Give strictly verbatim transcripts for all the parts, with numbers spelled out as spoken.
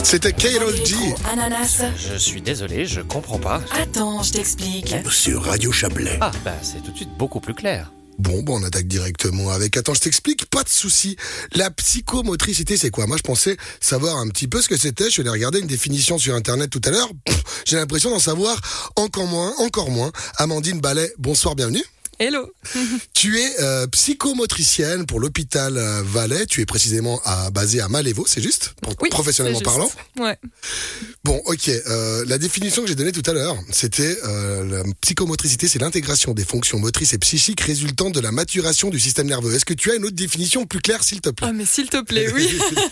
C'était K L G. Ananas. Je suis désolé, je comprends pas. Attends, je t'explique. Sur Radio Chablais. Ah, bah c'est tout de suite beaucoup plus clair. Bon, bon, on attaque directement avec. Attends, je t'explique, pas de souci. La psychomotricité, c'est quoi? Moi, je pensais savoir un petit peu ce que c'était. Je suis allé regarder une définition sur Internet tout à l'heure. Pff, j'ai l'impression d'en savoir encore moins, encore moins. Amandine Ballet, bonsoir, bienvenue. Hello. Tu es euh, psychomotricienne pour l'hôpital euh, Valais. Tu es précisément à, basée à Malévo, c'est juste pour, Oui, professionnellement c'est parlant. juste. Ouais. Bon, ok. Euh, la définition que j'ai donnée tout à l'heure, c'était euh, la psychomotricité, c'est l'intégration des fonctions motrices et psychiques résultant de la maturation du système nerveux. Est-ce que tu as une autre définition plus claire, s'il te plaît? Ah mais s'il te plaît, oui.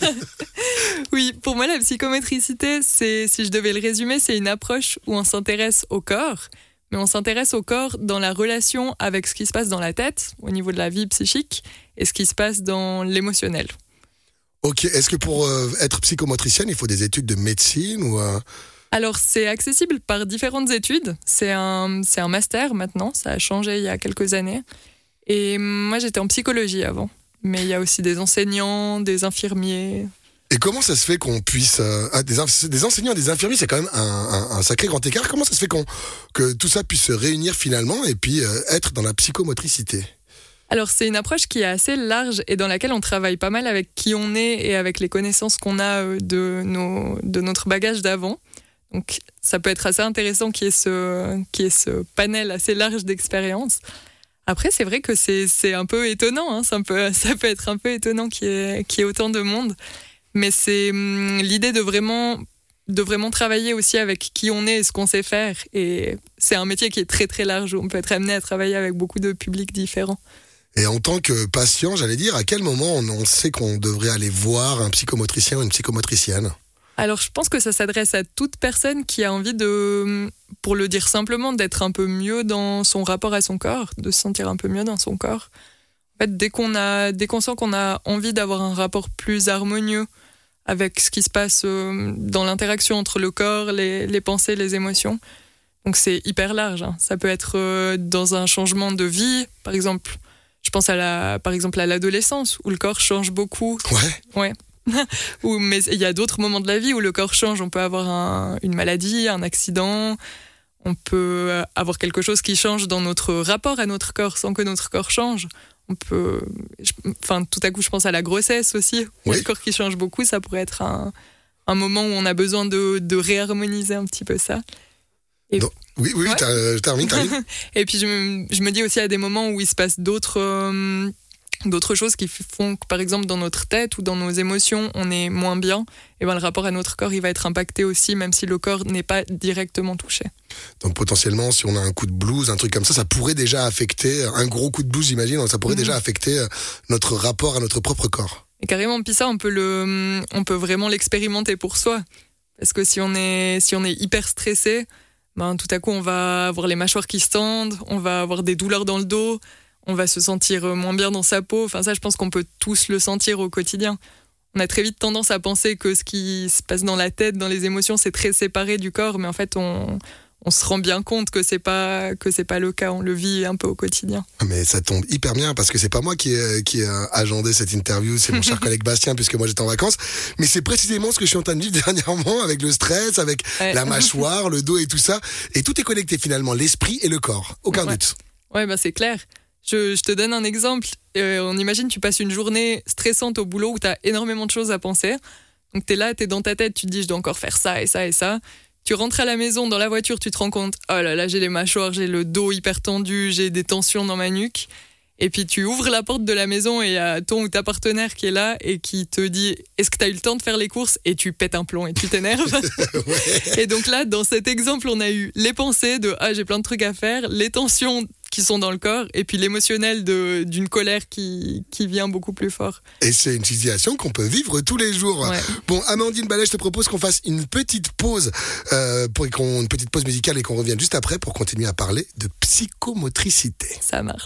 Oui, pour moi la psychomotricité, c'est, si je devais le résumer, c'est une approche où on s'intéresse au corps. Mais on s'intéresse au corps dans la relation avec ce qui se passe dans la tête, au niveau de la vie psychique, et ce qui se passe dans l'émotionnel. Ok, est-ce que pour euh, être psychomotricienne, il faut des études de médecine ou euh... Alors, c'est accessible par différentes études. C'est un, c'est un master maintenant, ça a changé il y a quelques années. Et moi, j'étais en psychologie avant. Mais il y a aussi des enseignants, des infirmiers... Et comment ça se fait qu'on puisse... Euh, des, des enseignants et des infirmiers, c'est quand même un, un, un sacré grand écart. Comment ça se fait qu'on, que tout ça puisse se réunir finalement et puis euh, être dans la psychomotricité? Alors, c'est une approche qui est assez large et dans laquelle on travaille pas mal avec qui on est et avec les connaissances qu'on a de, nos, de notre bagage d'avant. Donc, ça peut être assez intéressant qu'il y ait ce, qu'il y ait ce panel assez large d'expériences. Après, c'est vrai que c'est, c'est un peu étonnant. Hein, c'est un peu, ça peut être un peu étonnant qu'il y ait, qu'il y ait autant de monde. Mais c'est hum, l'idée de vraiment, de vraiment travailler aussi avec qui on est et ce qu'on sait faire. Et c'est un métier qui est très très large où on peut être amené à travailler avec beaucoup de publics différents. Et en tant que patient, j'allais dire, à quel moment on, on sait qu'on devrait aller voir un psychomotricien ou une psychomotricienne? Alors je pense que ça s'adresse à toute personne qui a envie de, pour le dire simplement, d'être un peu mieux dans son rapport à son corps, de se sentir un peu mieux dans son corps. En fait, dès qu'on a, dès qu'on sent qu'on a envie d'avoir un rapport plus harmonieux avec ce qui se passe dans l'interaction entre le corps, les, les pensées, les émotions. Donc c'est hyper large. Hein. Ça peut être dans un changement de vie, par exemple. Je pense à la, par exemple à l'adolescence où le corps change beaucoup. Ouais. Ouais. Ou, mais il y a d'autres moments de la vie où le corps change. On peut avoir un, une maladie, un accident. On peut avoir quelque chose qui change dans notre rapport à notre corps sans que notre corps change. On peut, enfin, tout à coup, je pense à la grossesse aussi. Oui. Le corps qui change beaucoup, ça pourrait être un, un moment où on a besoin de, de réharmoniser un petit peu ça. Et Donc, oui, oui, ouais. t'as, termine, termine. Et puis, je me, je me dis aussi à des moments où il se passe d'autres, euh, d'autres choses qui font que, par exemple, dans notre tête ou dans nos émotions, on est moins bien. Et ben, le rapport à notre corps, il va être impacté aussi, même si le corps n'est pas directement touché. Donc potentiellement, si on a un coup de blues, un truc comme ça, ça pourrait déjà affecter, un gros coup de blues, j'imagine, ça pourrait mmh. déjà affecter notre rapport à notre propre corps. Et carrément, puis ça, on peut le, on peut vraiment l'expérimenter pour soi. Parce que si on est, si on est hyper stressé, ben, tout à coup, on va avoir les mâchoires qui se tendent, on va avoir des douleurs dans le dos, on va se sentir moins bien dans sa peau. Enfin, ça, je pense qu'on peut tous le sentir au quotidien. On a très vite tendance à penser que ce qui se passe dans la tête, dans les émotions, c'est très séparé du corps, mais en fait, on... on se rend bien compte que c'est pas que c'est pas le cas, on le vit un peu au quotidien. Mais ça tombe hyper bien parce que c'est pas moi qui ai, qui ai agendé cette interview, c'est mon cher collègue Bastien puisque moi j'étais en vacances, mais c'est précisément ce que je suis en train de vivre dernièrement avec le stress, avec ouais. la mâchoire, le dos et tout ça, et tout est connecté finalement, l'esprit et le corps, aucun ouais. doute. Ouais, bah c'est clair. Je, je te donne un exemple. Euh, on imagine tu passes une journée stressante au boulot où tu as énormément de choses à penser. Donc tu es là, tu es dans ta tête, tu te dis je dois encore faire ça et ça et ça. Tu rentres à la maison, dans la voiture, tu te rends compte, oh là là, j'ai les mâchoires, j'ai le dos hyper tendu, j'ai des tensions dans ma nuque. Et puis tu ouvres la porte de la maison et il y a ton ou ta partenaire qui est là et qui te dit, est-ce que tu as eu le temps de faire les courses? Et tu pètes un plomb et tu t'énerves. Ouais. Et donc là, dans cet exemple, on a eu les pensées de, ah, j'ai plein de trucs à faire, les tensions qui sont dans le corps et puis l'émotionnel de, d'une colère qui, qui vient beaucoup plus fort. Et c'est une situation qu'on peut vivre tous les jours. Ouais. Bon, Amandine Ballet, je te propose qu'on fasse une petite pause, euh, pour qu'on, une petite pause musicale et qu'on revienne juste après pour continuer à parler de psychomotricité. Ça marche.